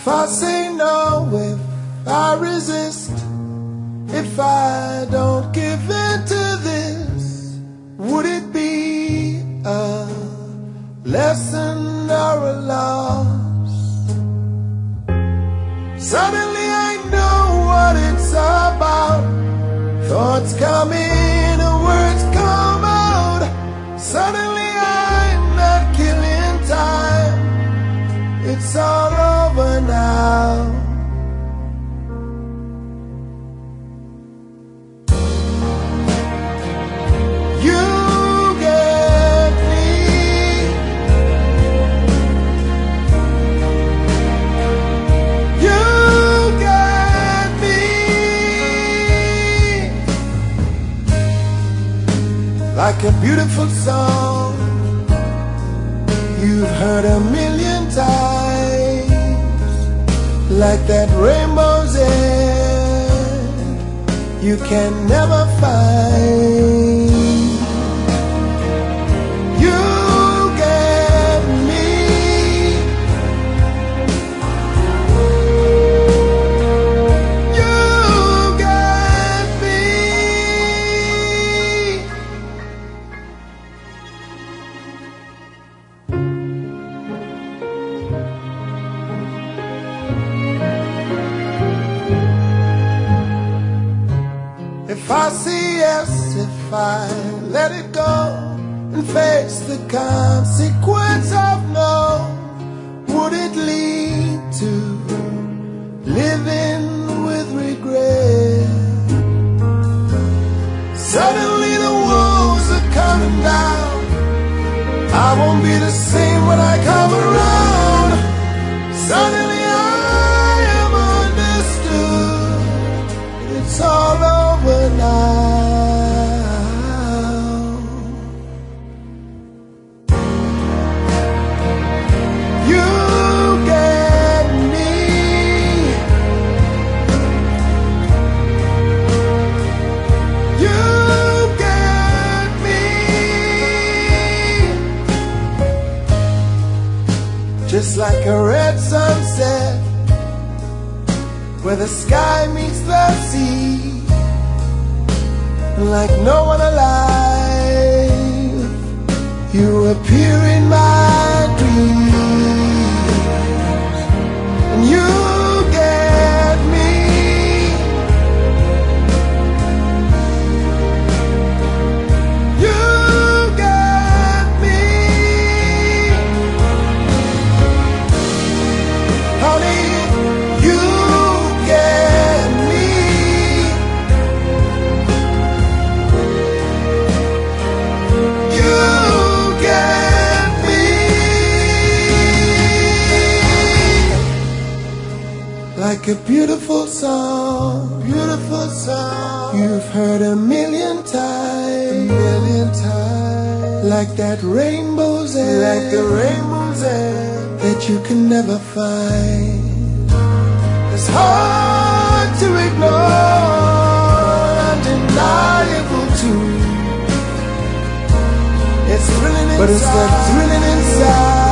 If I say no, if I resist, if I don't give in to this, would it be a lesson or a loss? Suddenly I know what it's about. Thoughts come in and words come out. Suddenly I'm not killing time. It's all over now. Like a beautiful song you've heard a million times, like that rainbow's end you can never find. You get me. You get me. If I say yes, if I let it go and face the consequence of no, would it lead to living with regret? Suddenly the walls are coming down. I won't be the same when I come around. Suddenly I am understood. It's all over now. You get me. You get me. Just like a red sunset where the sky meets the sea, like no one alive, you appear in my dreams, and you get me. You get me. Honey, you get me. You get me. Like a beautiful song, beautiful song you've heard a million times, like that rainbow's end, like the rainbow's end that you can never find. It's hard to ignore, undeniable too. It's thrilling inside, but it's the thrilling inside